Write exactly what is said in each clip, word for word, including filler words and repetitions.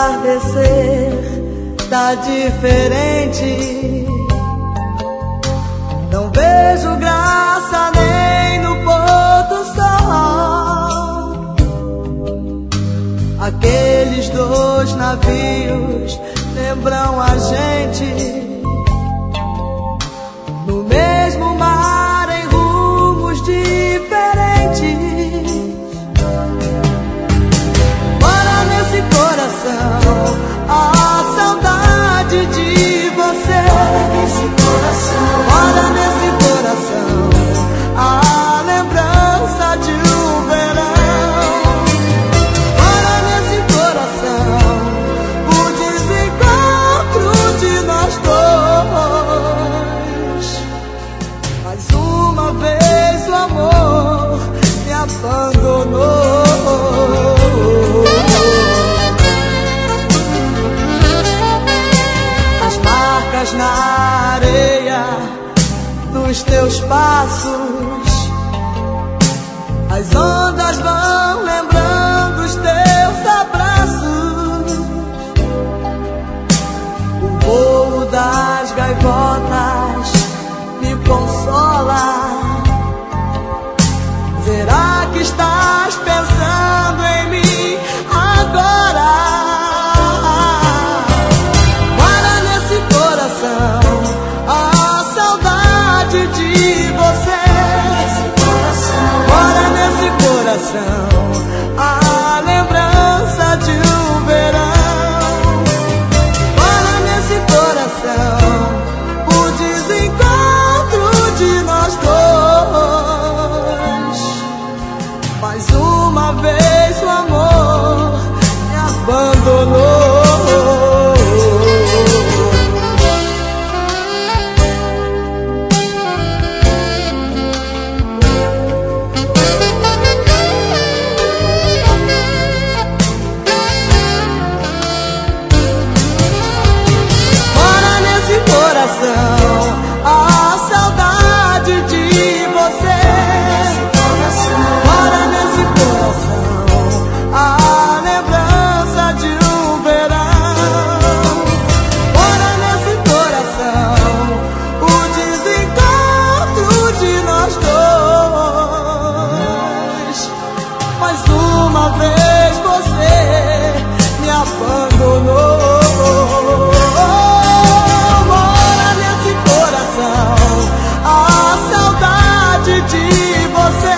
entardecer tá diferente. Não vejo graça nem no pôr do sol. Aqueles dois navios lembram a gente, no mesmo mar em rumos diferentes. Mora nesse coração a saudade de você. Mora nesse coração, mora nesse coração a lembrança de um verão. Mora nesse coração o desencontro de nós dois. Mais uma vez o amor me abandonou. Na areia dos teus passos, as ondas vão lembrando os teus abraços. O voo das gaivotas me consola. Será que estás pensando em mim agora? A saudade de você. Mora nesse coração a lembrança de um verão. Mora nesse coração o desencontro de nós dois. Mais uma vez o amor me abandonou. A saudade de você. Mora nesse coração a lembrança de um verão. Mora nesse coração o desencontro de nós dois. Mais uma vez você me abandonou. De você.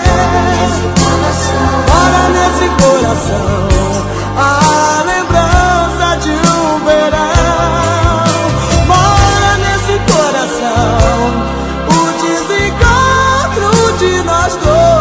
Mora nesse coração a lembrança de um verão. Mora nesse coração o desencontro de nós dois.